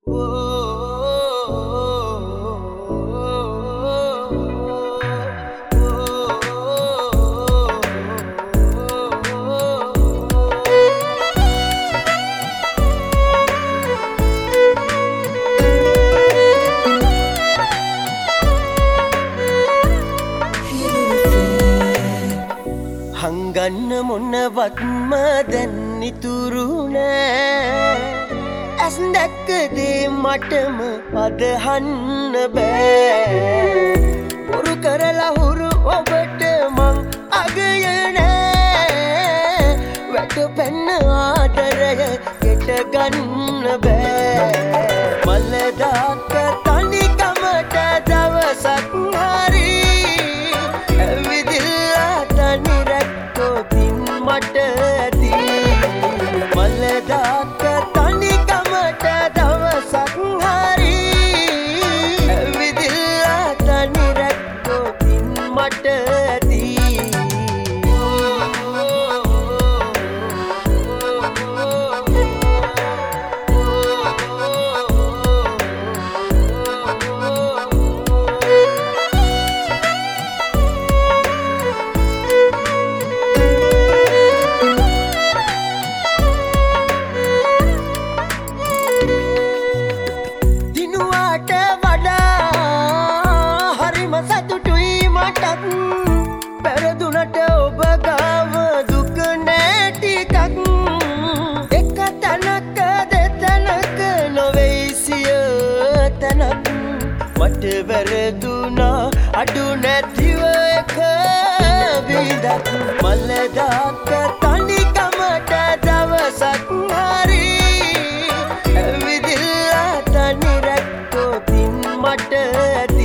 හංගන්න මොනවත්ම දැන් ඉතුරු නෑ ඇස් දැක්කදේ මටම අදහන්න බෑ බොරු කරලා හුරු ඔබට මං අගය නෑ වැටපැන්න ආදරය ගෙට ගන්න බෑ මලදාක තනිකමට දවසක් හරි ඇවිදිල්ලා තනි රැක්කොතින් මට ඇති මලදාක තනිකමට දවසක් හරි ඇවිදිල්ලා තනි රැක්කොතින් මට ඇති පැරදුනට ඔබ ගාව දුක නැටිකක් එක තැනක දෙතැනක නොවෙයිසිය තැනක් මට වැරදුනා අඩු නැතිව එක විදක් මලදාක තනිකමට දවසක් හරි ඇවිදිල්ලා තනි රැක්කොතින් මට ඇති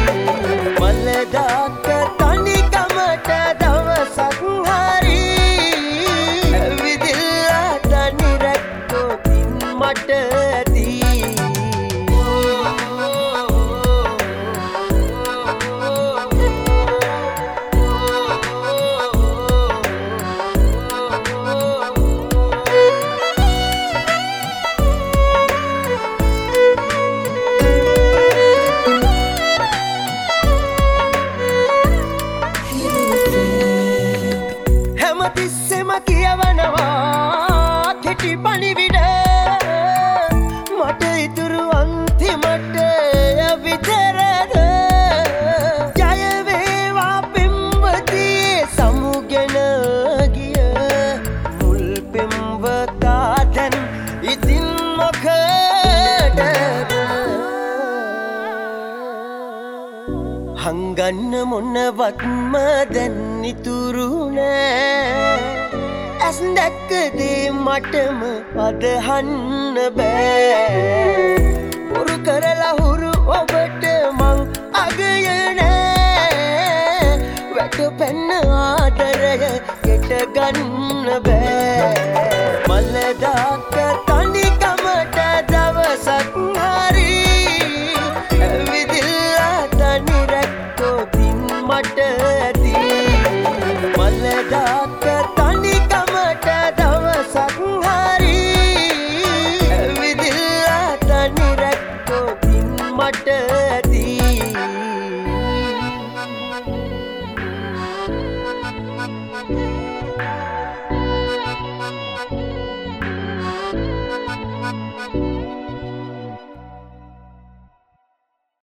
මලදාක තනිකමට දවසක් හරි ඇවිදිල්ලා තනි රැක්කොතින් මට ඇති හැමතිස්සෙම කියවනවා කෙටි පණිවිඩ මට ඉතුරු අන්තිමට විතරද ජයවේවා පෙම්වතියේ සමුගෙන ගිය මුල් පෙම්වතා දැන් ඉතින් මොකටද හංගන්න මොනවත්ම දැන් ඉතුරු නෑ ඇස් දැක්කදේ මටම අදහන්න බෑ බොරු කරලා හුරු ඔබට මං අගය නෑ වැටපැන්න ආදරය ගෙට ගන්න බෑ මලදාක තනිකමට දවසක් හරි ඇවිදිල්ලා තනි රැක්කොතින් මට ඇති මලදාක තනිකමට දවසක් හරි ඇවිදිල්ලා තනි රැක්කොතින් මට